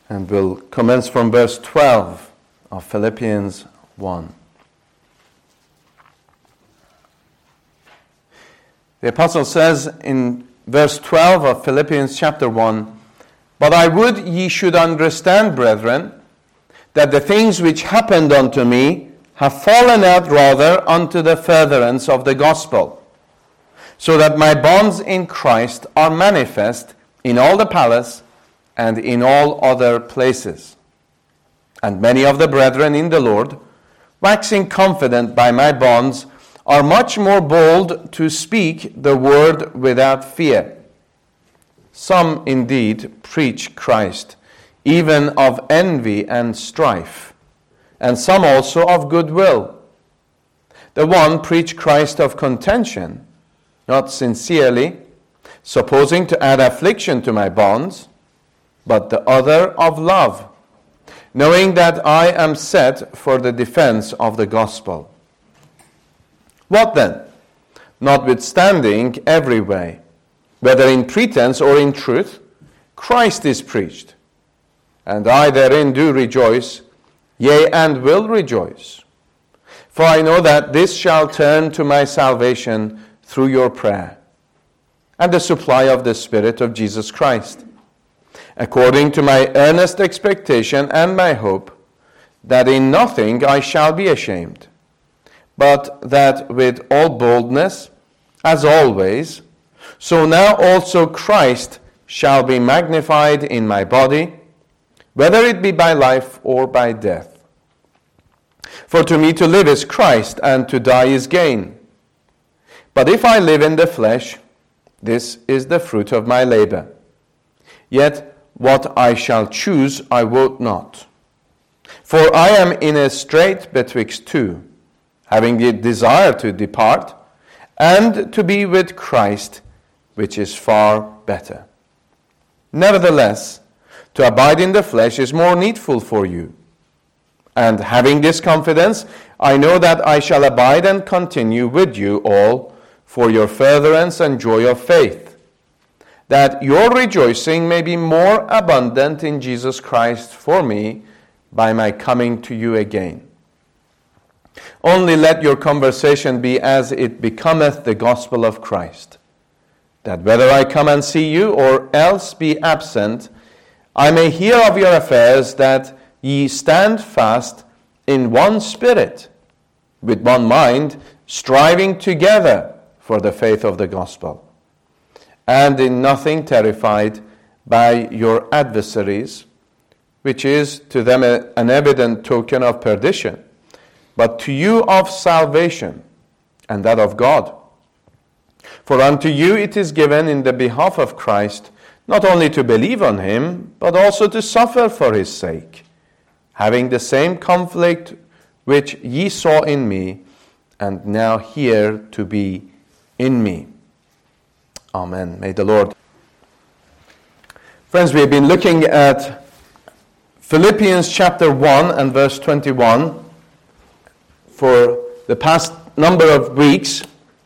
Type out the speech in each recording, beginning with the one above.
And we'll commence from verse 12 of Philippians 1. The apostle says in verse 12 of Philippians chapter 1, "But I would ye should understand, brethren, that the things which happened unto me have fallen out rather unto the furtherance of the gospel, so that my bonds in Christ are manifest in all the palace and in all other places. And many of the brethren in the Lord, waxing confident by my bonds, are much more bold to speak the word without fear. Some indeed preach Christ, even of envy and strife, and some also of goodwill. The one preach Christ of contention, not sincerely, supposing to add affliction to my bonds, but the other of love, knowing that I am set for the defense of the gospel. What then? Notwithstanding every way, whether in pretense or in truth, Christ is preached, and I therein do rejoice, yea, and will rejoice. For I know that this shall turn to my salvation through your prayer, and the supply of the Spirit of Jesus Christ, according to my earnest expectation and my hope, that in nothing I shall be ashamed, but that with all boldness, as always, so now also Christ shall be magnified in my body, whether it be by life or by death. For to me to live is Christ, and to die is gain. But if I live in the flesh, this is the fruit of my labor. Yet what I shall choose I wot not. For I am in a strait betwixt two, having the desire to depart, and to be with Christ, which is far better. Nevertheless, to abide in the flesh is more needful for you. And having this confidence, I know that I shall abide and continue with you all for your furtherance and joy of faith, that your rejoicing may be more abundant in Jesus Christ for me by my coming to you again. Only let your conversation be as it becometh the gospel of Christ, that whether I come and see you or else be absent, I may hear of your affairs, that ye stand fast in one spirit, with one mind, striving together for the faith of the gospel, and in nothing terrified by your adversaries, which is to them an evident token of perdition, but to you of salvation, and that of God. For unto you it is given in the behalf of Christ, not only to believe on him, but also to suffer for his sake, having the same conflict which ye saw in me, and now hear to be in me. Amen. May the Lord. Friends, we have been looking at Philippians chapter 1 and verse 21 for the past number of weeks.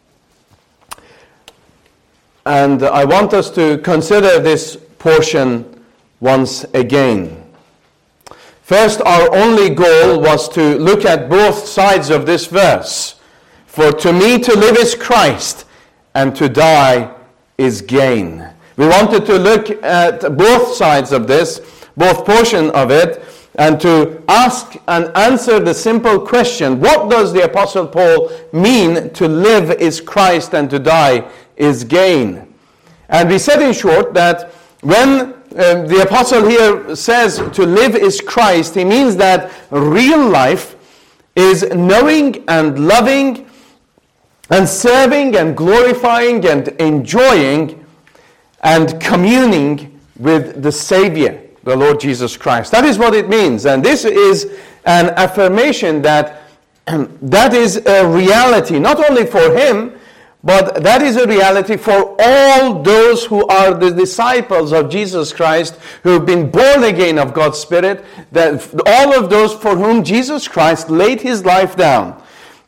And I want us to consider this portion once again. First, our only goal was to look at both sides of this verse. For to me to live is Christ, and to die is gain. We wanted to look at both sides of this, both portion of it, and to ask and answer the simple question, what does the Apostle Paul mean to live is Christ and to die is gain? And we said in short that when the Apostle here says to live is Christ, he means that real life is knowing and loving and serving and glorifying and enjoying and communing with the Savior, the Lord Jesus Christ. That is what it means. And this is an affirmation that that is a reality, not only for him, but that is a reality for all those who are the disciples of Jesus Christ, who have been born again of God's Spirit, that all of those for whom Jesus Christ laid his life down.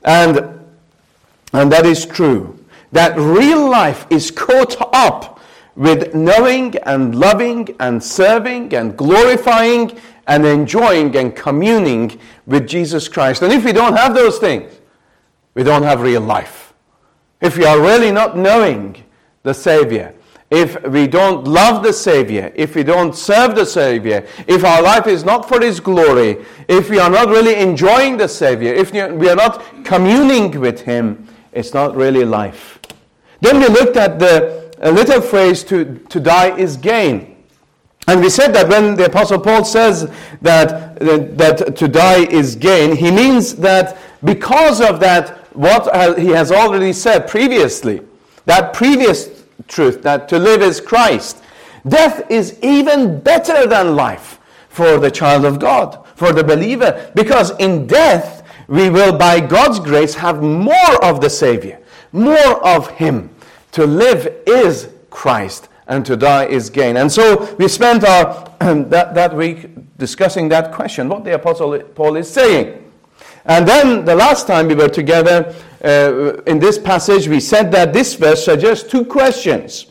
And that is true. That real life is caught up with knowing and loving and serving and glorifying and enjoying and communing with Jesus Christ. And if we don't have those things, we don't have real life. If we are really not knowing the Savior, if we don't love the Savior, if we don't serve the Savior, if our life is not for His glory, if we are not really enjoying the Savior, if we are not communing with Him, it's not really life. Then we looked at the little phrase, to die is gain. And we said that when the Apostle Paul says that to die is gain, he means that because of that, what he has already said previously, that previous truth, that to live is Christ. Death is even better than life for the child of God, for the believer, because in death we will, by God's grace, have more of the Savior, more of Him. To live is Christ, and to die is gain. And so we spent our that week discussing that question, what the Apostle Paul is saying. And then the last time we were together in this passage, we said that this verse suggests two questions.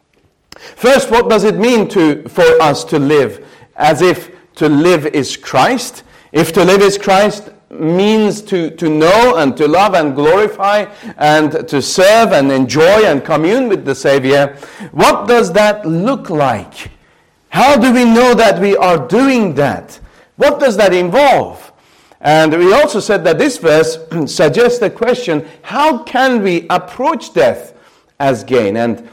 First, what does it mean for us to live as if to live is Christ? If to live is Christ means to know and to love and glorify and to serve and enjoy and commune with the Savior, what does that look like? How do we know that we are doing that? What does that involve? And we also said that this verse suggests the question, how can we approach death as gain? And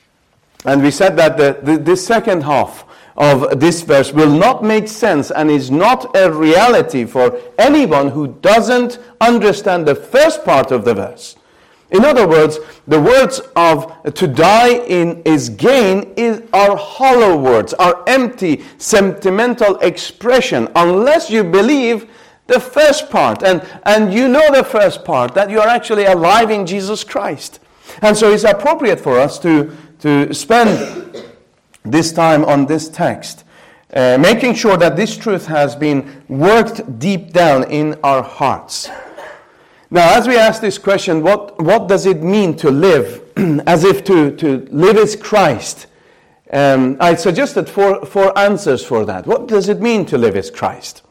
we said that the second half of this verse will not make sense and is not a reality for anyone who doesn't understand the first part of the verse. In other words, the words of to die is gain are hollow words, are empty, sentimental expression, unless you believe the first part. And you know the first part, that you are actually alive in Jesus Christ. And so it's appropriate for us to spend this time on this text, making sure that this truth has been worked deep down in our hearts. Now, as we ask this question, what does it mean to live as if to live is Christ? I suggested four answers for that. What does it mean to live is Christ?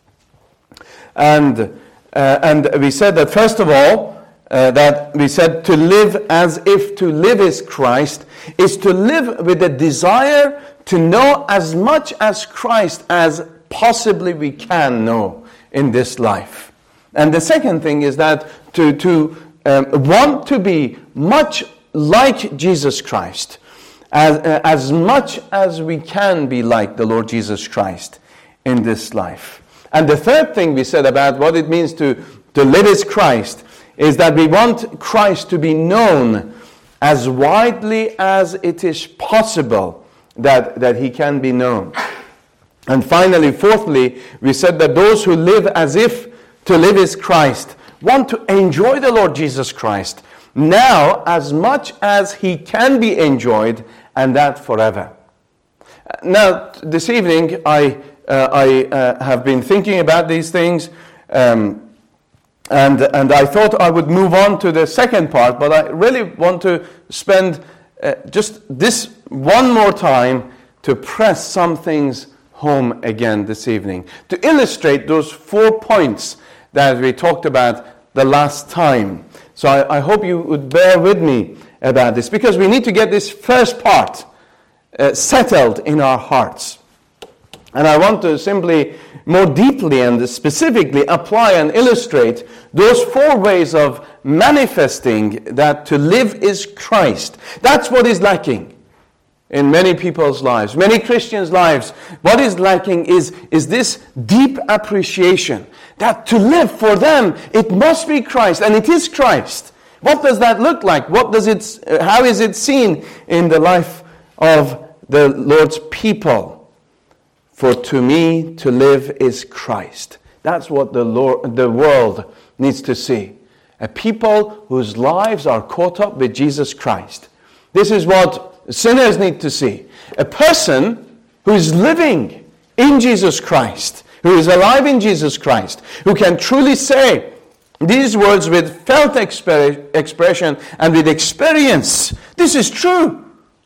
And we said that first of all, that we said to live as if to live is Christ is to live with a desire to know as much as Christ as possibly we can know in this life. And the second thing is that to want to be much like Jesus Christ, as much as we can be like the Lord Jesus Christ in this life. And the third thing we said about what it means to live as Christ is that we want Christ to be known as widely as it is possible that He can be known. And finally, fourthly, we said that those who live as if to live is Christ want to enjoy the Lord Jesus Christ now as much as He can be enjoyed, and that forever. Now, this evening, I have been thinking about these things, and I thought I would move on to the second part, but I really want to spend just this one more time to press some things home again this evening, to illustrate those 4 points that we talked about the last time. So I hope you would bear with me about this, because we need to get this first part settled in our hearts. And I want to simply more deeply and specifically apply and illustrate those 4 ways of manifesting that to live is Christ. That's what is lacking in many people's lives, many Christians' lives. What is lacking is this deep appreciation that to live for them, it must be Christ, and it is Christ. What does that look like? How is it seen in the life of the Lord's people? For to me, to live is Christ. That's what the world needs to see. A people whose lives are caught up with Jesus Christ. This is what sinners need to see. A person who is living in Jesus Christ, who is alive in Jesus Christ, who can truly say these words with felt expression and with experience. This is true.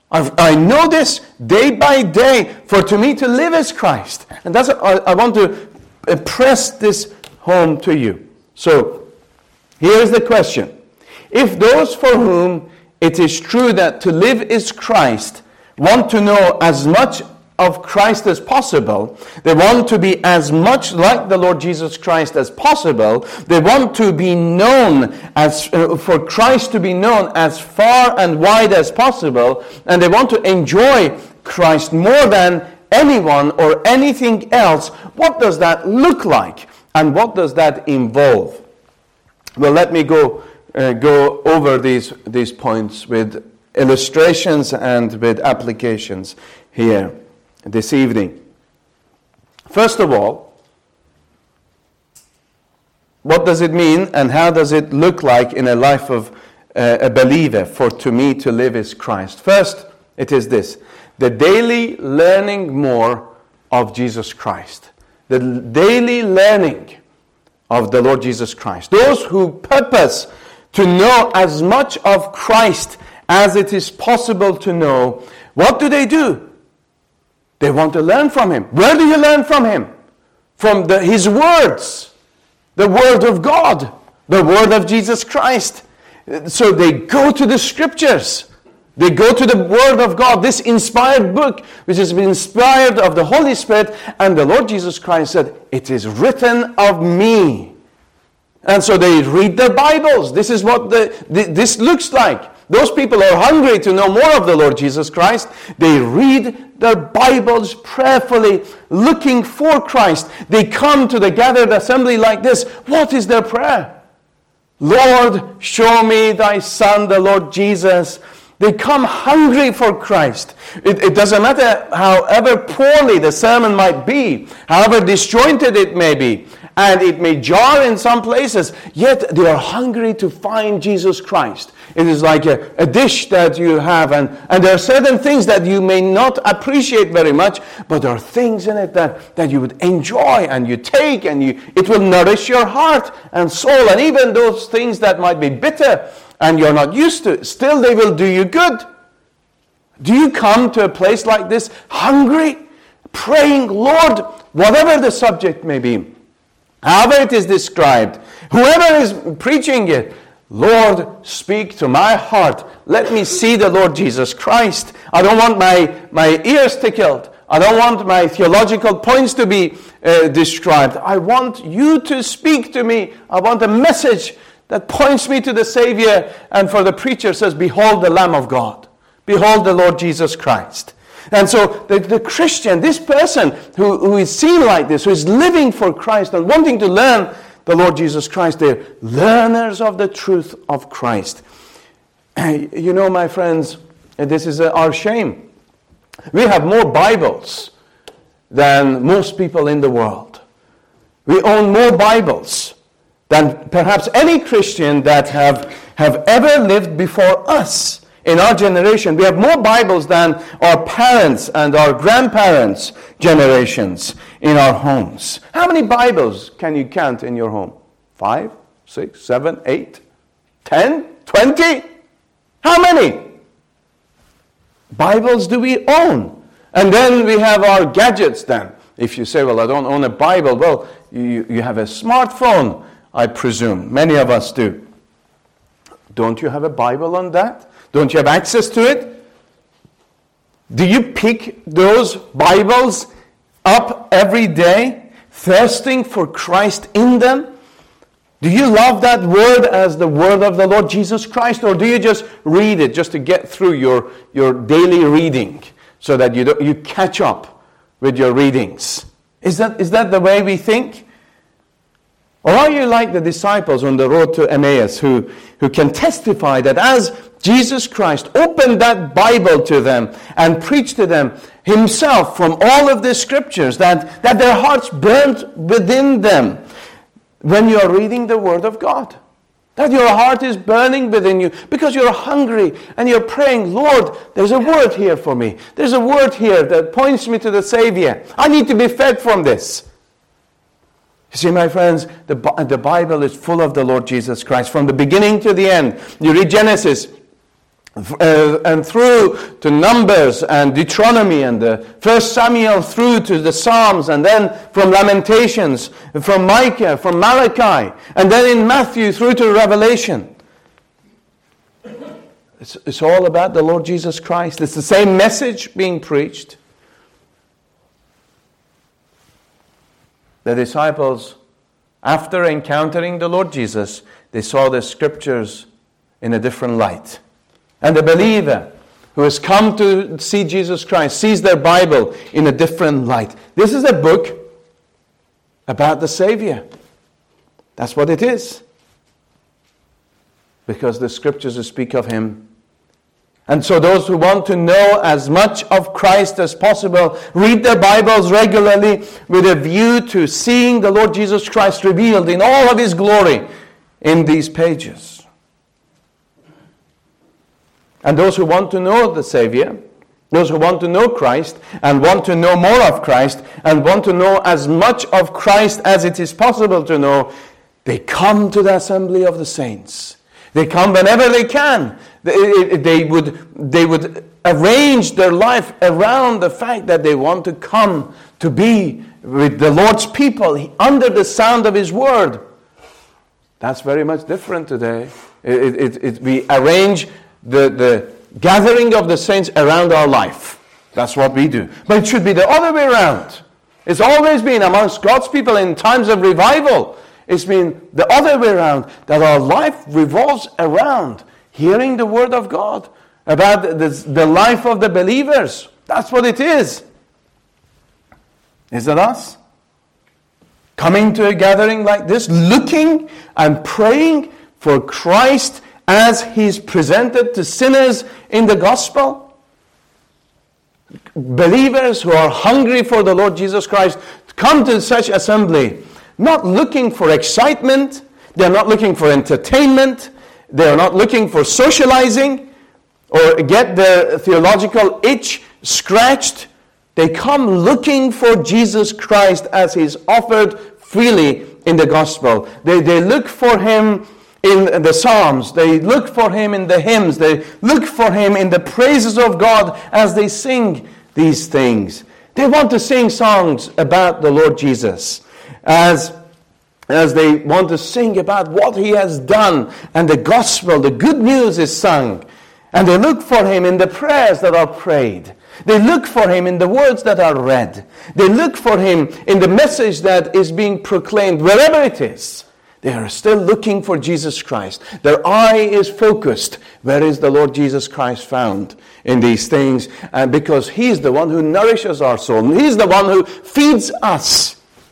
I know this day by day, for to me to live is Christ. And that's I want to press this home to you. So, here is the question. If those for whom it is true that to live is Christ want to know as much of Christ as possible, they want to be as much like the Lord Jesus Christ as possible, they want to be known as, for Christ to be known as far and wide as possible, and they want to enjoy Christ more than anyone or anything else, what does that look like? And what does that involve? Well, let me go over these points with illustrations and with applications here this evening. First of all, what does it mean and how does it look like in a life of a believer? For to me to live is Christ. First, it is this: the daily learning more of Jesus Christ. The daily learning of the Lord Jesus Christ. Those who purpose to know as much of Christ as it is possible to know, what do? They want to learn from Him. Where do you learn from Him? From His words, the Word of God, the Word of Jesus Christ. So they go to the Scriptures. They go to the Word of God, this inspired book, which has been inspired of the Holy Spirit. And the Lord Jesus Christ said, it is written of me. And so they read their Bibles. This is what this looks like. Those people are hungry to know more of the Lord Jesus Christ. They read their Bibles prayerfully, looking for Christ. They come to the gathered assembly like this. What is their prayer? Lord, show me thy Son, the Lord Jesus. They come hungry for Christ. It doesn't matter however poorly the sermon might be, however disjointed it may be, and it may jar in some places, yet they are hungry to find Jesus Christ. It is like a dish that you have, and there are certain things that you may not appreciate very much, but there are things in it that you would enjoy, and you take, and it will nourish your heart and soul, and even those things that might be bitter and you're not used to, still they will do you good. Do you come to a place like this hungry, praying, Lord, whatever the subject may be, however it is described, whoever is preaching it, Lord, speak to my heart. Let me see the Lord Jesus Christ. I don't want my ears tickled. I don't want my theological points to be described. I want you to speak to me. I want a message that points me to the Savior. And for the preacher says, behold the Lamb of God. Behold the Lord Jesus Christ. And so the Christian, this person who is seen like this, who is living for Christ and wanting to learn the Lord Jesus Christ, they're learners of the truth of Christ. You know, my friends, this is our shame. We have more Bibles than most people in the world. We own more Bibles than perhaps any Christian that have ever lived before us. In our generation, we have more Bibles than our parents and our grandparents' generations in our homes. How many Bibles can you count in your home? 5, 6, 7, 8, 10, 20? How many Bibles do we own? And then we have our gadgets then. If you say, well, I don't own a Bible, well, you have a smartphone, I presume. Many of us do. Don't you have a Bible on that? Don't you have access to it? Do you pick those Bibles up every day, thirsting for Christ in them? Do you love that word as the word of the Lord Jesus Christ? Or do you just read it just to get through your daily reading so that you catch up with your readings? Is that the way we think? Or are you like the disciples on the road to Emmaus who can testify that as Jesus Christ opened that Bible to them and preached to them himself from all of the scriptures, that their hearts burnt within them when you are reading the Word of God? That your heart is burning within you because you're hungry and you're praying, Lord, there's a word here for me. There's a word here that points me to the Savior. I need to be fed from this. You see, my friends, the Bible is full of the Lord Jesus Christ from the beginning to the end. You read Genesis, and through to Numbers and Deuteronomy and the 1 Samuel through to the Psalms, and then from Lamentations, from Micah, from Malachi, and then in Matthew through to Revelation. It's all about the Lord Jesus Christ. It's the same message being preached. The disciples, after encountering the Lord Jesus, they saw the Scriptures in a different light. And the believer who has come to see Jesus Christ sees their Bible in a different light. This is a book about the Savior. That's what it is. Because the Scriptures speak of Him. And so those who want to know as much of Christ as possible read their Bibles regularly with a view to seeing the Lord Jesus Christ revealed in all of His glory in these pages. And those who want to know the Savior, those who want to know Christ and want to know more of Christ and want to know as much of Christ as it is possible to know, they come to the assembly of the saints. They come whenever they can. They would arrange their life around the fact that they want to come to be with the Lord's people under the sound of His Word. That's very much different today. We arrange the gathering of the saints around our life. That's what we do. But it should be the other way around. It's always been amongst God's people in times of revival. It's been the other way around, that our life revolves around hearing the Word of God, about the life of the believers. That's what it is. Is it us? Coming to a gathering like this, looking and praying for Christ as He's presented to sinners in the gospel. Believers who are hungry for the Lord Jesus Christ come to such assembly, not looking for excitement, they're not looking for entertainment, they're not looking for socializing or get their theological itch scratched. They come looking for Jesus Christ as He's offered freely in the gospel. They look for Him in the Psalms. They look for Him in the hymns. They look for Him in the praises of God as they sing these things. They want to sing songs about the Lord Jesus as they want to sing about what He has done, and the gospel, the good news is sung. And they look for Him in the prayers that are prayed. They look for Him in the words that are read. They look for Him in the message that is being proclaimed, wherever it is. They are still looking for Jesus Christ. Their eye is focused. Where is the Lord Jesus Christ found in these things? And because He's the one who nourishes our soul. He's the one who feeds us.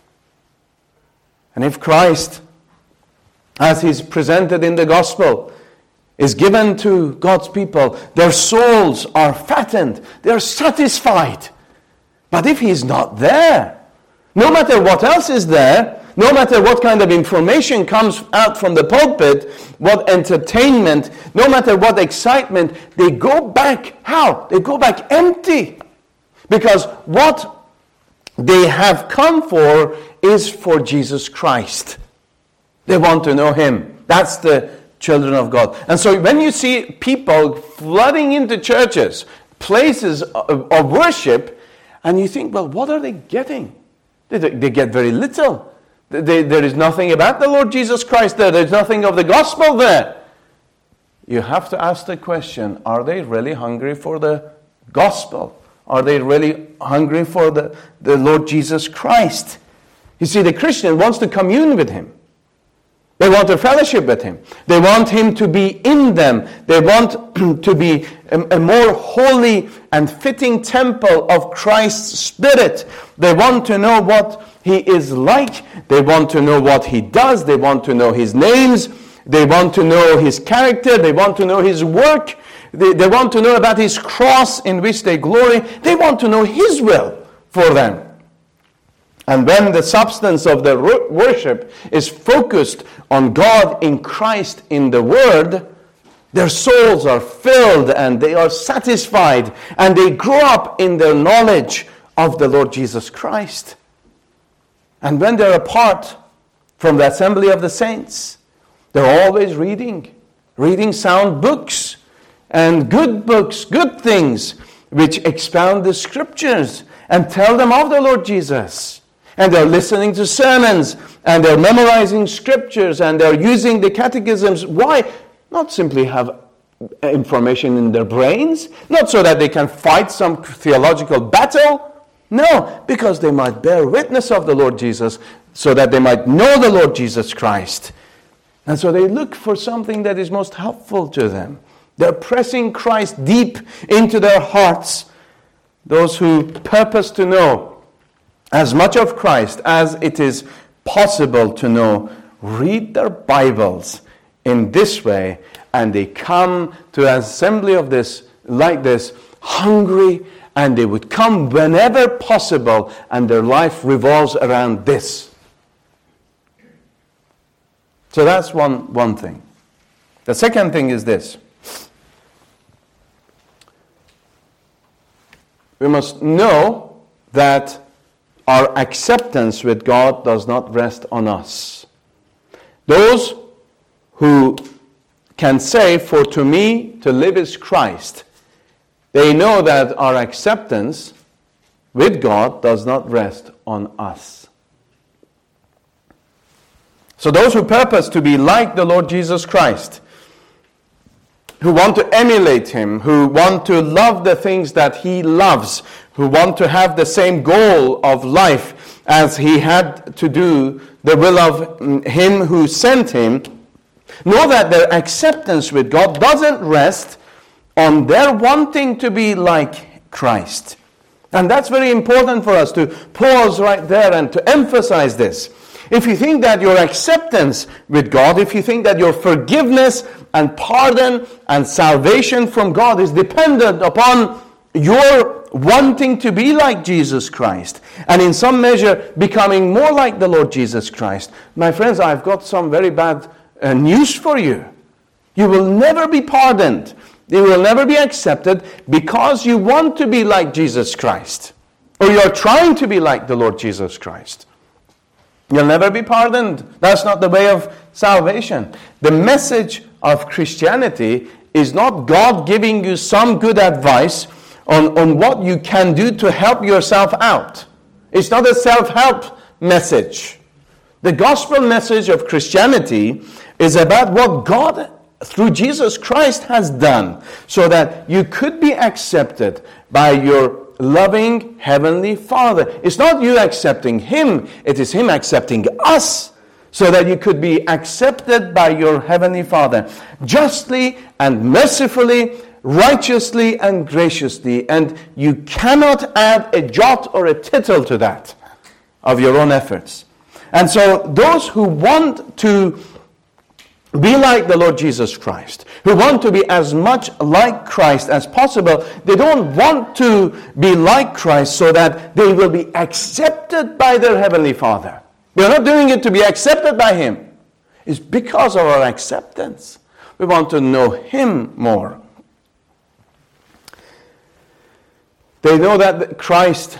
And if Christ, as He's presented in the gospel, is given to God's people, their souls are fattened. They are satisfied. But if He's not there, no matter what else is there, no matter what kind of information comes out from the pulpit, what entertainment, no matter what excitement, they go back, how? They go back empty. Because what they have come for is for Jesus Christ. They want to know Him. That's the children of God. And so when you see people flooding into churches, places of worship, and you think, well, what are they getting? They get very little. There is nothing about the Lord Jesus Christ there. There's nothing of the gospel there. You have to ask the question, are they really hungry for the gospel? Are they really hungry for the Lord Jesus Christ? You see, the Christian wants to commune with Him. They want to fellowship with Him. They want Him to be in them. They want to be a more holy and fitting temple of Christ's Spirit. They want to know what He is like. They want to know what He does. They want to know His names. They want to know His character. They want to know His work. They want to know about His cross in which they glory. They want to know His will for them. And when the substance of the worship is focused on God in Christ in the Word, their souls are filled and they are satisfied and they grow up in their knowledge of the Lord Jesus Christ. And when they're apart from the assembly of the saints, they're always reading sound books, and good books, good things, which expound the Scriptures and tell them of the Lord Jesus. And they're listening to sermons, and they're memorizing Scriptures, and they're using the catechisms. Why? Not simply have information in their brains, not so that they can fight some theological battle. No, because they might bear witness of the Lord Jesus, so that they might know the Lord Jesus Christ. And so they look for something that is most helpful to them. They're pressing Christ deep into their hearts. Those who purpose to know as much of Christ as it is possible to know, read their Bibles in this way, and they come to an assembly of this, like this, hungry, and they would come whenever possible, and their life revolves around this. So that's one thing. The second thing is this. We must know that our acceptance with God does not rest on us. Those who can say, "For to me to live is Christ," they know that our acceptance with God does not rest on us. So those who purpose to be like the Lord Jesus Christ, who want to emulate Him, who want to love the things that He loves, who want to have the same goal of life as He had to do the will of Him who sent Him, know that their acceptance with God doesn't rest on their wanting to be like Christ. And that's very important for us to pause right there and to emphasize this. If you think that your acceptance with God, if you think that your forgiveness and pardon and salvation from God is dependent upon your wanting to be like Jesus Christ, and in some measure becoming more like the Lord Jesus Christ, my friends, I've got some very bad news for you. You will never be pardoned. You will never be accepted because you want to be like Jesus Christ, or you're trying to be like the Lord Jesus Christ. You'll never be pardoned. That's not the way of salvation. The message of Christianity is not God giving you some good advice on what you can do to help yourself out. It's not a self-help message. The gospel message of Christianity is about what God, through Jesus Christ, has done, so that you could be accepted by your loving Heavenly Father. It's not you accepting Him, it is Him accepting us, so that you could be accepted by your Heavenly Father justly and mercifully, righteously and graciously. And you cannot add a jot or a tittle to that of your own efforts. And so those who want to be like the Lord Jesus Christ, who want to be as much like Christ as possible, they don't want to be like Christ so that they will be accepted by their Heavenly Father. They're not doing it to be accepted by Him. It's because of our acceptance. We want to know Him more. They know that Christ,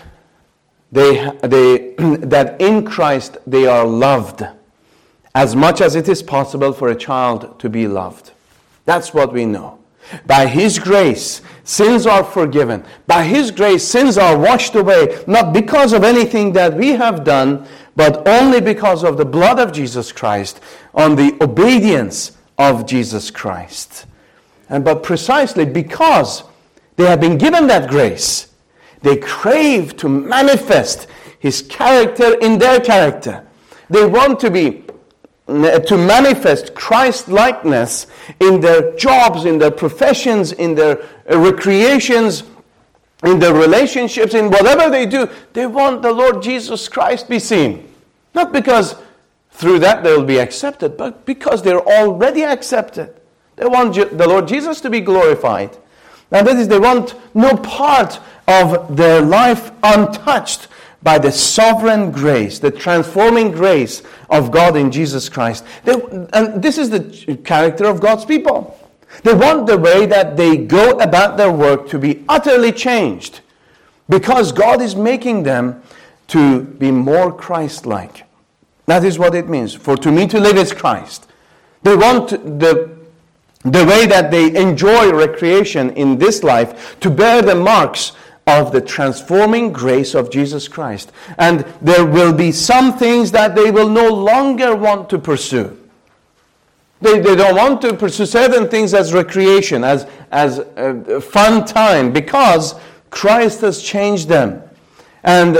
that in Christ they are loved, as much as it is possible for a child to be loved. That's what we know. By His grace, sins are forgiven. By His grace, sins are washed away, not because of anything that we have done, but only because of the blood of Jesus Christ, on the obedience of Jesus Christ. But precisely because they have been given that grace, they crave to manifest His character in their character. They want to manifest Christ-likeness in their jobs, in their professions, in their recreations, in their relationships, in whatever they do. They want the Lord Jesus Christ be seen. Not because through that they will be accepted, but because they're already accepted. They want the Lord Jesus to be glorified. And that is, they want no part of their life untouched by the sovereign grace, the transforming grace of God in Jesus Christ. And this is the character of God's people. They want the way that they go about their work to be utterly changed, because God is making them to be more Christ-like. That is what it means. For to me to live is Christ. They want the the way that they enjoy recreation in this life, to bear the marks of the transforming grace of Jesus Christ. And there will be some things that they will no longer want to pursue. They don't want to pursue certain things as recreation, as a fun time, because Christ has changed them. And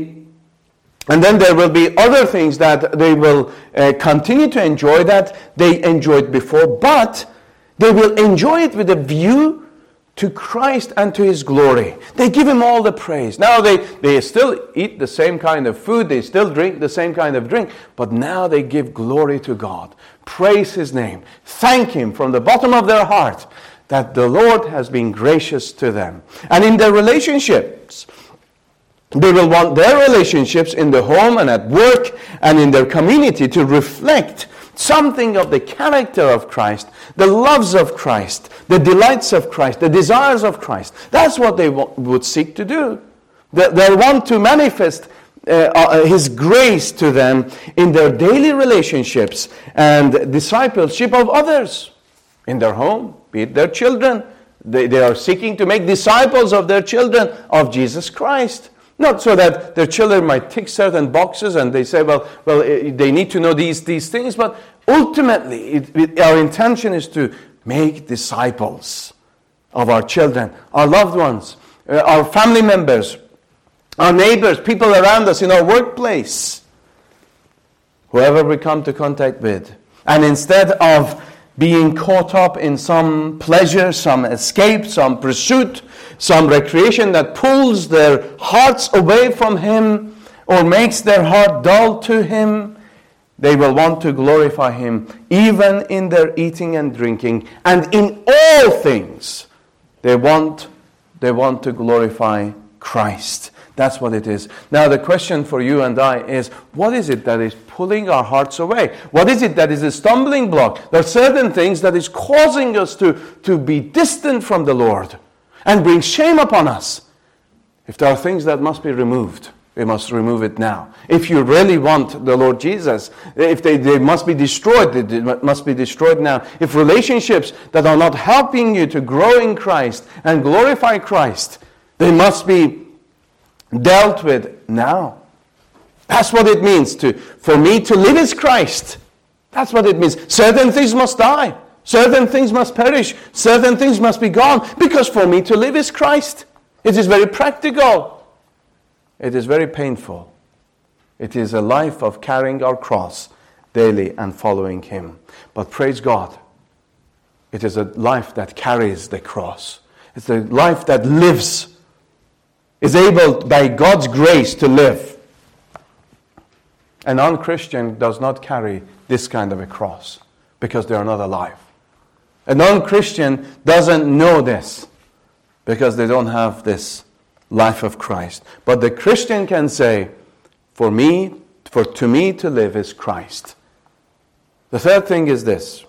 then there will be other things that they will continue to enjoy that they enjoyed before, but they will enjoy it with a view to Christ and to His glory. They give Him all the praise. Now they still eat the same kind of food, they still drink the same kind of drink, but now they give glory to God. Praise His name. Thank Him from the bottom of their heart that the Lord has been gracious to them. And in their relationships, they will want their relationships in the home and at work and in their community to reflect something of the character of Christ, the loves of Christ, the delights of Christ, the desires of Christ. That's what they would seek to do. They want to manifest His grace to them in their daily relationships and discipleship of others. In their home, be it their children. They are seeking to make disciples of their children of Jesus Christ. Not so that their children might tick certain boxes and they say, well, they need to know these things, but ultimately our intention is to make disciples of our children, our loved ones, our family members, our neighbors, people around us in our workplace, whoever we come to contact with. And instead of being caught up in some pleasure, some escape, some pursuit, some recreation that pulls their hearts away from Him or makes their heart dull to Him, they will want to glorify Him even in their eating and drinking. And in all things, they want to glorify Christ. That's what it is. Now the question for you and I is, what is it that is pulling our hearts away? What is it that is a stumbling block? There are certain things that is causing us to be distant from the Lord and bring shame upon us. If there are things that must be removed, we must remove it now. If you really want the Lord Jesus, if they must be destroyed, they must be destroyed now. If relationships that are not helping you to grow in Christ and glorify Christ, they must be dealt with now. That's what it means for me to live is Christ. That's what it means. Certain things must die. Certain things must perish. Certain things must be gone. Because for me to live is Christ. It is very practical. It is very painful. It is a life of carrying our cross daily and following Him. But praise God, it is a life that carries the cross. It's a life that lives, is able by God's grace to live. A non-Christian does not carry this kind of a cross because they are not alive. A non-Christian doesn't know this because they don't have this life of Christ. But the Christian can say, to me to live is Christ. The third thing is this.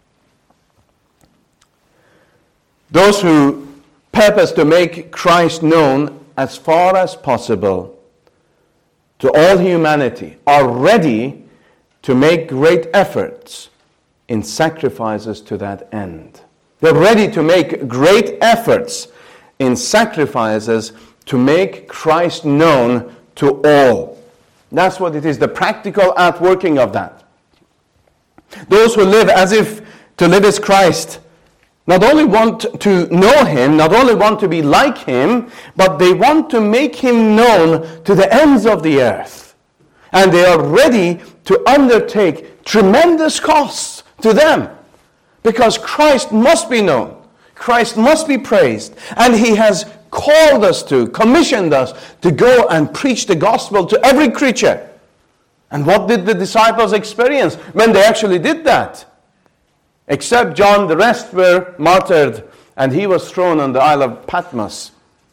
Those who purpose to make Christ known as far as possible to all humanity are ready to make great efforts in sacrifices to that end. They're ready to make great efforts in sacrifices to make Christ known to all. That's what it is, the practical outworking of that. Those who live as if to live as Christ not only want to know Him, not only want to be like Him, but they want to make Him known to the ends of the earth. And they are ready to undertake tremendous costs to them, because Christ must be known. Christ must be praised. And He has called us commissioned us to go and preach the gospel to every creature. And what did the disciples experience when they actually did that? Except John, the rest were martyred, and he was thrown on the Isle of Patmos.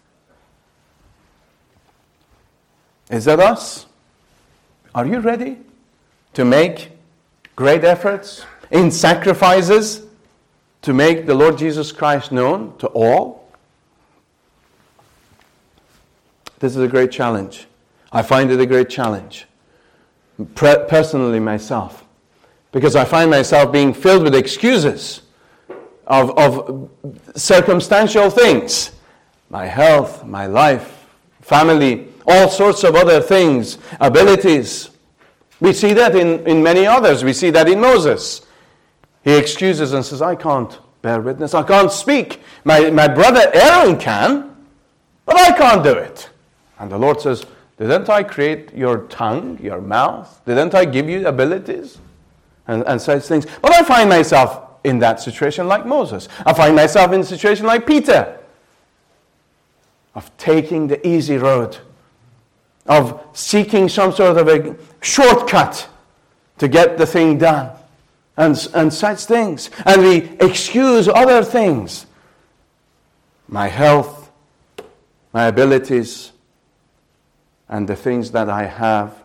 Is that us? Are you ready to make great efforts in sacrifices to make the Lord Jesus Christ known to all? This is a great challenge. I find it a great challenge. Personally myself. Because I find myself being filled with excuses of circumstantial things. My health, my life, family, all sorts of other things, abilities. We see that in many others. We see that in Moses. He excuses and says, I can't bear witness. I can't speak. My brother Aaron can, but I can't do it. And the Lord says, didn't I create your tongue, your mouth? Didn't I give you abilities? And such things. But I find myself in that situation like Moses. I find myself in a situation like Peter, of taking the easy road, of seeking some sort of a shortcut to get the thing done, and such things. And we excuse other things. My health, my abilities, and the things that I have.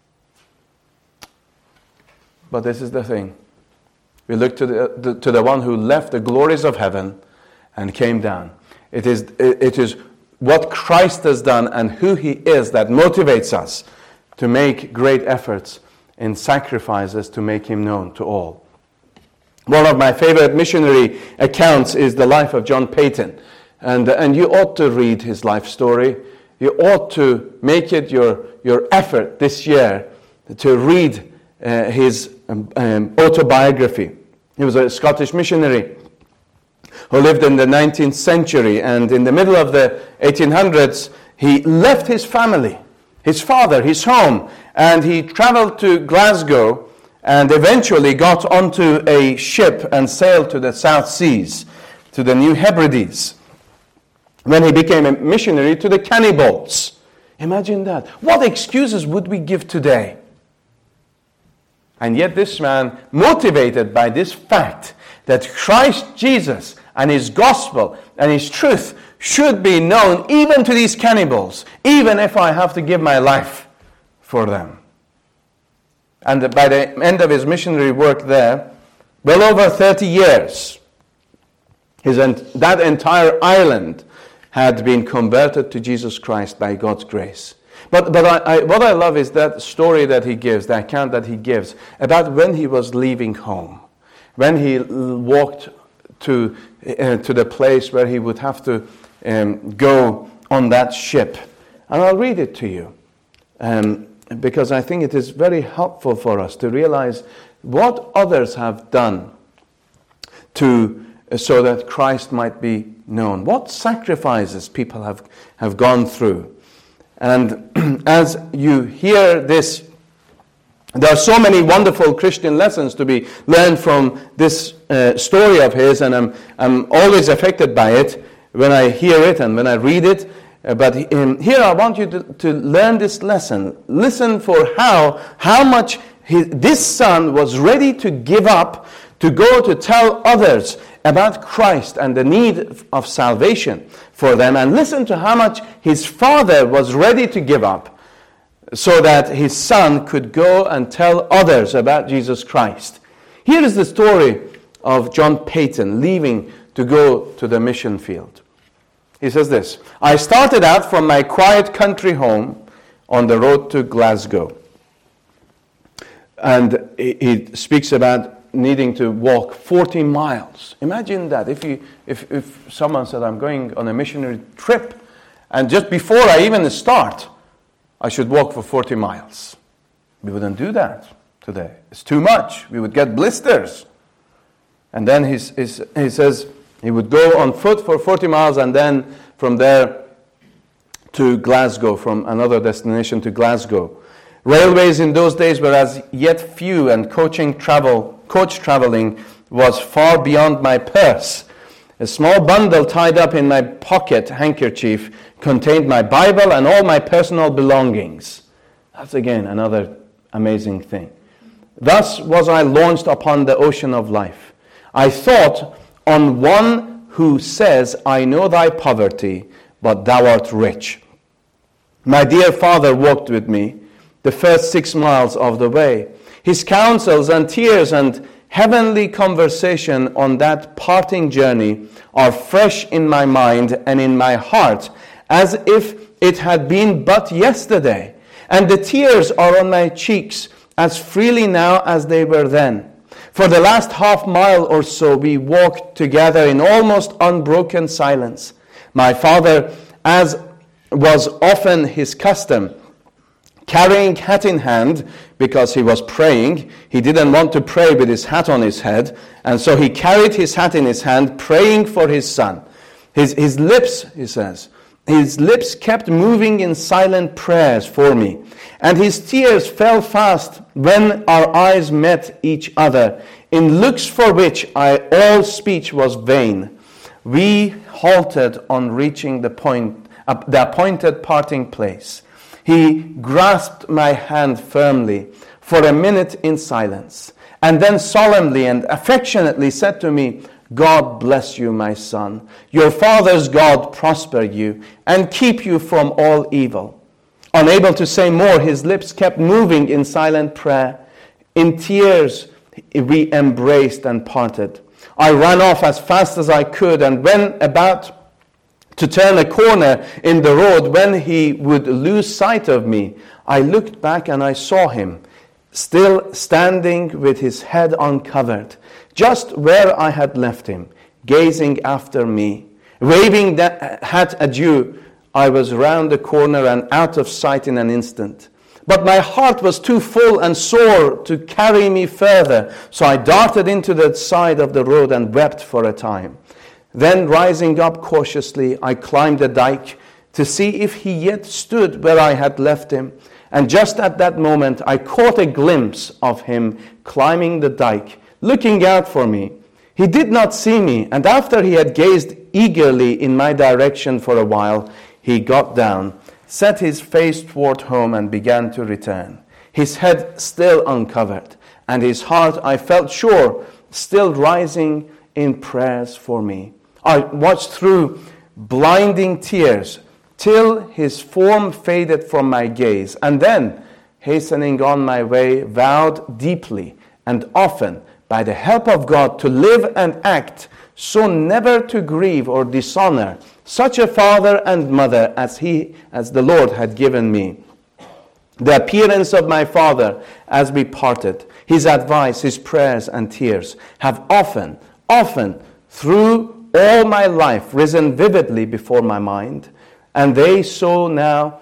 But this is the thing. We look to the one who left the glories of heaven and came down. It is what Christ has done and who he is that motivates us to make great efforts in sacrifices to make him known to all. One of my favorite missionary accounts is the life of John Paton. And you ought to read his life story. You ought to make it your effort this year to read his autobiography. He was a Scottish missionary who lived in the 19th century, and in the middle of the 1800s, he left his family, his father, his home, and he traveled to Glasgow and eventually got onto a ship and sailed to the South Seas, to the New Hebrides, when he became a missionary to the cannibals. Imagine that. What excuses would we give today? And yet this man, motivated by this fact that Christ Jesus and his gospel and his truth should be known even to these cannibals, even if I have to give my life for them. And by the end of his missionary work there, well over 30 years, that entire island had been converted to Jesus Christ by God's grace. But what I love is that story that he gives, the account that he gives about when he was leaving home, when he walked to the place where he would have to go on that ship. And I'll read it to you because I think it is very helpful for us to realize what others have done so that Christ might be known. What sacrifices people have gone through. And as you hear this, there are so many wonderful Christian lessons to be learned from this story of his, and I'm always affected by it when I hear it and when I read it. But here I want you to learn this lesson. Listen for how much this son was ready to give up to go to tell others about Christ and the need of salvation for them. And listen to how much his father was ready to give up so that his son could go and tell others about Jesus Christ. Here is the story of John Paton leaving to go to the mission field. He says this: I started out from my quiet country home on the road to Glasgow. And he speaks about needing to walk 40 miles. Imagine that. If someone said, I'm going on a missionary trip, and just before I even start, I should walk for 40 miles. We wouldn't do that today. It's too much. We would get blisters. And then he says he would go on foot for 40 miles and then from there to Glasgow, from another destination to Glasgow. Railways in those days were as yet few, and coach traveling was far beyond my purse. A small bundle tied up in my pocket handkerchief contained my Bible and all my personal belongings. That's again another amazing thing. Thus was I launched upon the ocean of life. I thought on one who says, I know thy poverty, but thou art rich. My dear father walked with me the first 6 miles of the way. His counsels and tears and heavenly conversation on that parting journey are fresh in my mind and in my heart, as if it had been but yesterday. And the tears are on my cheeks as freely now as they were then. For the last half mile or so, we walked together in almost unbroken silence. My father, as was often his custom, carrying hat in hand, because he was praying. He didn't want to pray with his hat on his head, and so he carried his hat in his hand, praying for his son. His lips, he says, his lips kept moving in silent prayers for me, and his tears fell fast when our eyes met each other, in looks for which all speech was vain. We halted on reaching the appointed parting place. He grasped my hand firmly for a minute in silence, and then solemnly and affectionately said to me, God bless you, my son. Your father's God prosper you and keep you from all evil. Unable to say more, his lips kept moving in silent prayer. In tears, we embraced and parted. I ran off as fast as I could, and when about to turn a corner in the road, when he would lose sight of me, I looked back and I saw him, still standing with his head uncovered, just where I had left him, gazing after me. Waving that hat adieu, I was round the corner and out of sight in an instant. But my heart was too full and sore to carry me further, so I darted into the side of the road and wept for a time. Then, rising up cautiously, I climbed the dike to see if he yet stood where I had left him. And just at that moment, I caught a glimpse of him climbing the dike, looking out for me. He did not see me, and after he had gazed eagerly in my direction for a while, he got down, set his face toward home, and began to return, his head still uncovered, and his heart, I felt sure, still rising in prayers for me. I watched through blinding tears till his form faded from my gaze, and then, hastening on my way, vowed deeply and often, by the help of God, to live and act so never to grieve or dishonor such a father and mother as the Lord had given me. The appearance of my father as we parted, his advice, his prayers and tears have often, through all my life risen vividly before my mind, and they do so now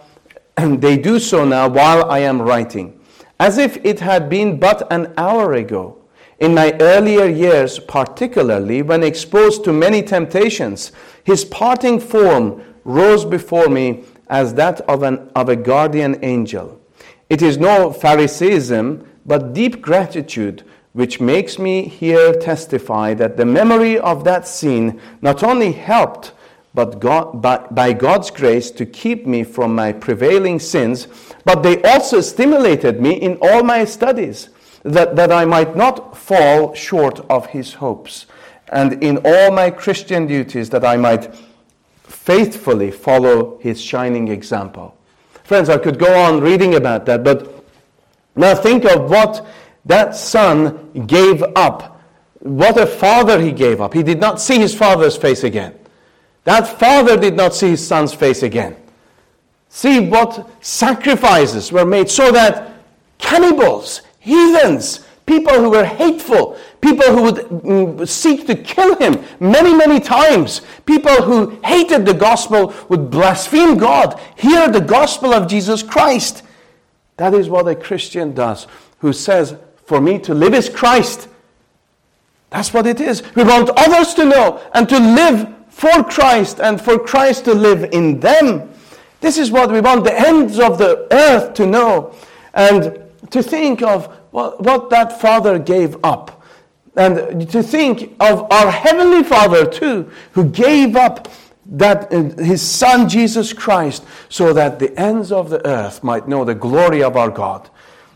while I am writing, as if it had been but an hour ago. In my earlier years, particularly when exposed to many temptations, his parting form rose before me as that of a guardian angel. It is no Pharisaism, but deep gratitude which makes me here testify that the memory of that scene not only helped, but by God's grace to keep me from my prevailing sins, but they also stimulated me in all my studies, that I might not fall short of his hopes, and in all my Christian duties that I might faithfully follow his shining example. Friends, I could go on reading about that, but now think of what that son gave up. What a father he gave up. He did not see his father's face again. That father did not see his son's face again. See what sacrifices were made so that cannibals, heathens, people who were hateful, people who would seek to kill him many times, people who hated the gospel would blaspheme God, hear the gospel of Jesus Christ. That is what a Christian does, who says, for me to live is Christ. That's what it is. We want others to know and to live for Christ and for Christ to live in them. This is what we want the ends of the earth to know, and to think of what that Father gave up, and to think of our Heavenly Father too, who gave up that His Son Jesus Christ so that the ends of the earth might know the glory of our God.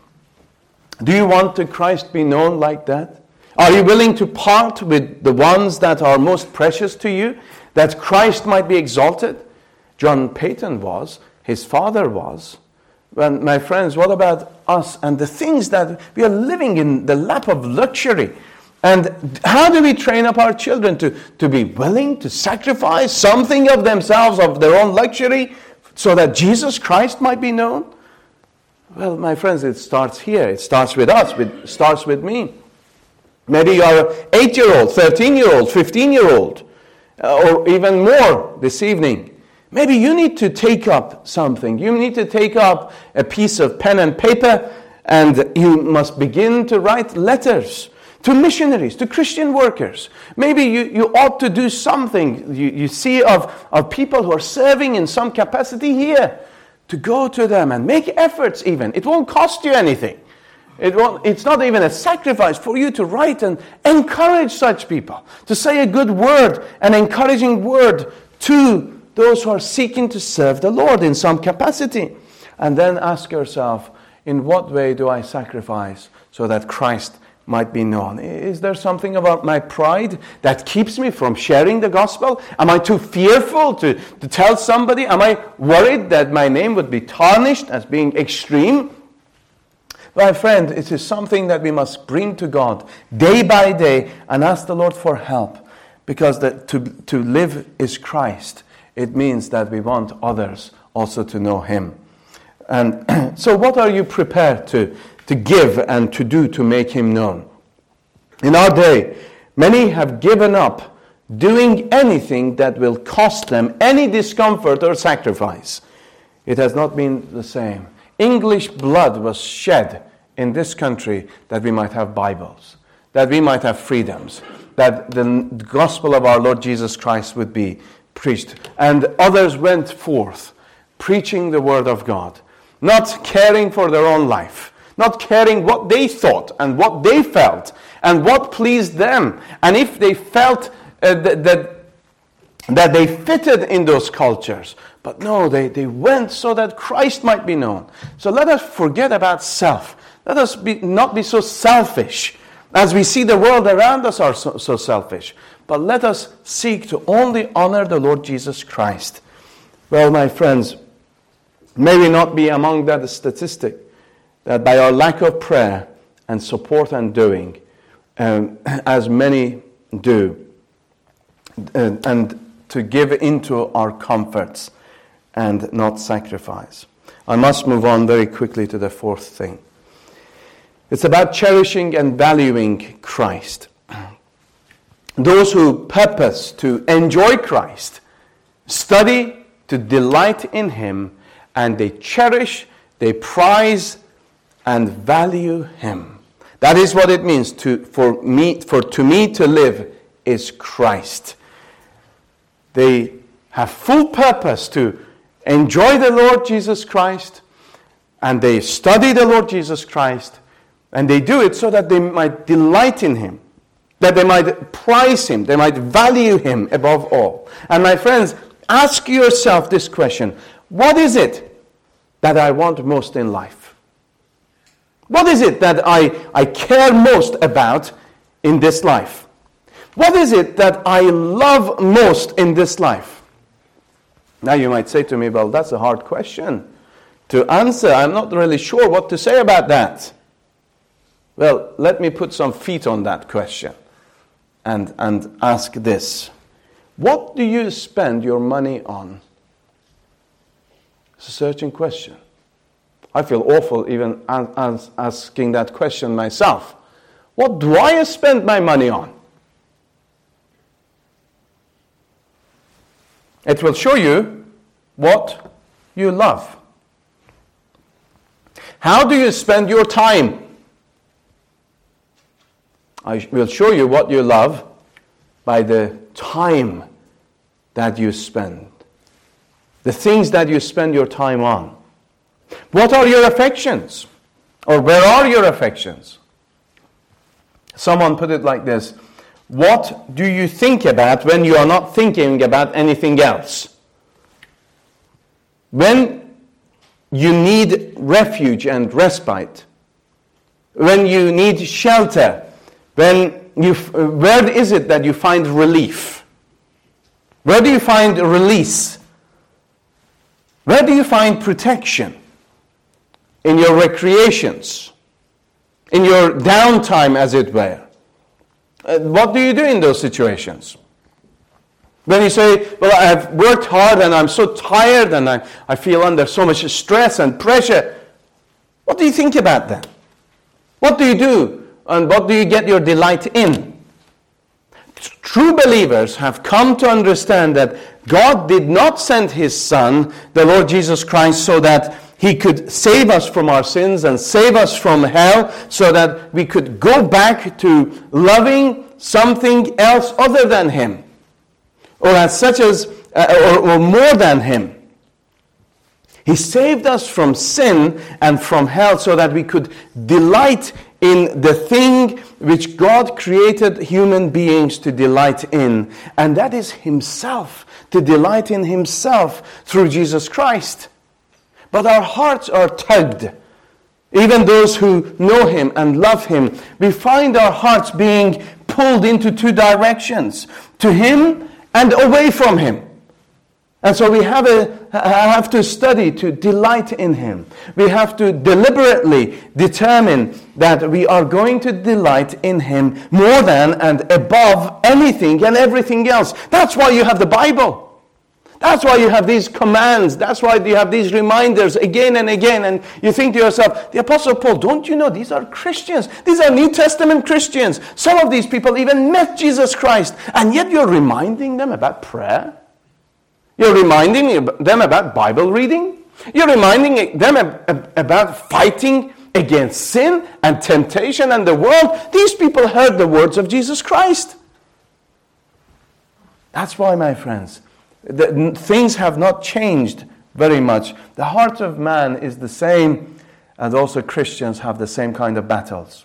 Do you want the Christ be known like that? Are you willing to part with the ones that are most precious to you, that Christ might be exalted? John Paton was, his father was. Well, my friends, what about us and the things that we are living in the lap of luxury? And how do we train up our children to be willing to sacrifice something of themselves, of their own luxury, so that Jesus Christ might be known? Well, my friends, it starts here. It starts with us. It starts with me. Maybe you're an 8-year-old, 13-year-old, 15-year-old, or even more this evening. Maybe you need to take up something. You need to take up a piece of pen and paper, and you must begin to write letters to missionaries, to Christian workers. Maybe you ought to do something you see of people who are serving in some capacity here, to go to them and make efforts even. It won't cost you anything. It's not even a sacrifice for you to write and encourage such people, to say a good word, an encouraging word to those who are seeking to serve the Lord in some capacity. And then ask yourself, in what way do I sacrifice so that Christ might be known? Is there something about my pride that keeps me from sharing the gospel? Am I too fearful to tell somebody? Am I worried that my name would be tarnished as being extreme? My friend, it is something that we must bring to God day by day and ask the Lord for help, because to live is Christ. It means that we want others also to know Him. And so what are you prepared to give and to do to make Him known? In our day, many have given up doing anything that will cost them any discomfort or sacrifice. It has not been the same. English blood was shed in this country that we might have Bibles, that we might have freedoms, that the gospel of our Lord Jesus Christ would be preached. And others went forth preaching the word of God, not caring for their own life, not caring what they thought and what they felt and what pleased them. And if they felt that they fitted in those cultures. But no, they went so that Christ might be known. So let us forget about self. Let us not be so selfish, as we see the world around us are so selfish. But let us seek to only honor the Lord Jesus Christ. Well, my friends, may we not be among that statistic that by our lack of prayer and support and doing, as many do, and to give into our comforts and not sacrifice. I must move on very quickly to the fourth thing. It's about cherishing and valuing Christ. Those who purpose to enjoy Christ study to delight in Him, and they cherish, they prize, and value Him. That is what it means for me to live is Christ. They have full purpose to enjoy the Lord Jesus Christ, and they study the Lord Jesus Christ, and they do it so that they might delight in Him, that they might prize Him, they might value Him above all. And my friends, ask yourself this question: what is it that I want most in life? What is it that I care most about in this life? What is it that I love most in this life? Now you might say to me, well, that's a hard question to answer. I'm not really sure what to say about that. Well, let me put some feet on that question and ask this. What do you spend your money on? It's a searching question. I feel awful even asking that question myself. What do I spend my money on? It will show you what you love. How do you spend your time? I will show you what you love by the time that you spend. The things that you spend your time on. What are your affections? Or where are your affections? Someone put it like this: what do you think about when you are not thinking about anything else? When you need refuge and respite, when you need shelter, where is it that you find relief? Where do you find release? Where do you find protection? In your recreations, in your downtime, as it were. What do you do in those situations? When you say, well, I've worked hard and I'm so tired and I feel under so much stress and pressure, what do you think about that? What do you do And what do you get your delight in? True believers have come to understand that God did not send His Son, the Lord Jesus Christ, so that He could save us from our sins and save us from hell, so that we could go back to loving something else other than Him, or or more than Him. He saved us from sin and from hell so that we could delight in the thing which God created human beings to delight in. And that is Himself, to delight in Himself through Jesus Christ. But our hearts are tugged. Even those who know Him and love Him, we find our hearts being pulled into two directions, to Him and away from Him. And so we have to study to delight in Him. We have to deliberately determine that we are going to delight in Him more than and above anything and everything else. That's why you have the Bible. That's why you have these commands. That's why you have these reminders again and again. And you think to yourself, the Apostle Paul, don't you know these are Christians? These are New Testament Christians. Some of these people even met Jesus Christ. And yet you're reminding them about prayer? You're reminding them about Bible reading? You're reminding them about fighting against sin and temptation and the world? These people heard the words of Jesus Christ. That's why, my friends, things have not changed very much. The heart of man is the same, and also Christians have the same kind of battles.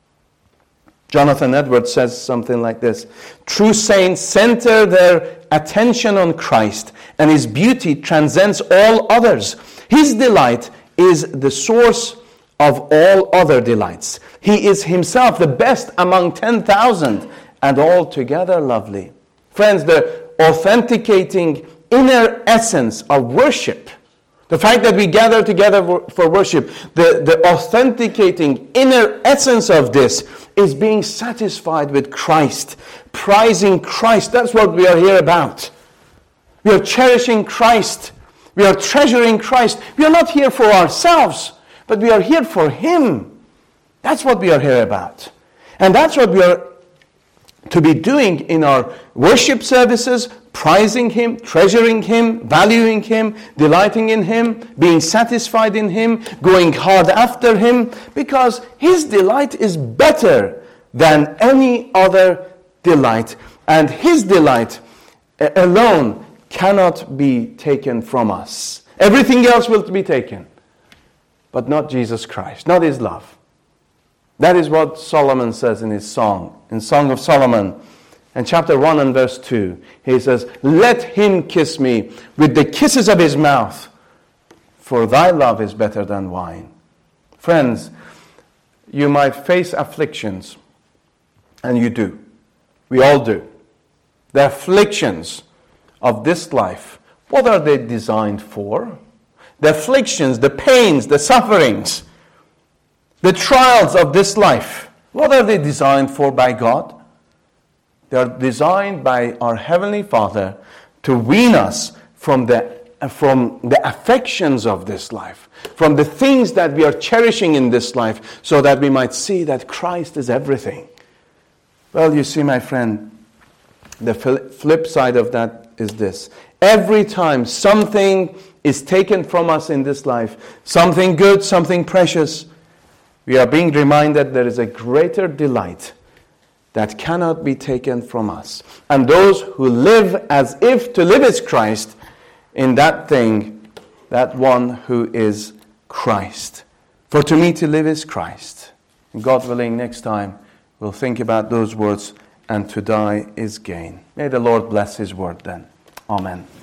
Jonathan Edwards says something like this: true saints center their attention on Christ, and His beauty transcends all others. His delight is the source of all other delights. He is Himself the best among 10,000 and altogether lovely. Friends, the authenticating inner essence of worship, the fact that we gather together for worship, the authenticating inner essence of this is being satisfied with Christ, prizing Christ. That's what we are here about. We are cherishing Christ. We are treasuring Christ. We are not here for ourselves, but we are here for Him. That's what we are here about. And that's what we are to be doing in our worship services, prizing Him, treasuring Him, valuing Him, delighting in Him, being satisfied in Him, going hard after Him, because His delight is better than any other delight, and His delight alone cannot be taken from us. Everything else will be taken, but not Jesus Christ, not His love. That is what Solomon says in his song, in Song of Solomon. In chapter 1 and verse 2, he says, let Him kiss me with the kisses of His mouth, for Thy love is better than wine. Friends, you might face afflictions, and you do. We all do. The afflictions of this life, what are they designed for? The afflictions, the pains, the sufferings, the trials of this life, what are they designed for by God? They are designed by our Heavenly Father to wean us from the affections of this life, from the things that we are cherishing in this life, so that we might see that Christ is everything. Well, you see, my friend, the flip side of that is this. Every time something is taken from us in this life, something good, something precious, we are being reminded there is a greater delight that cannot be taken from us. And those who live as if to live is Christ, in that thing, that one who is Christ. For to me to live is Christ. And God willing, next time we'll think about those words, and to die is gain. May the Lord bless His word then. Amen.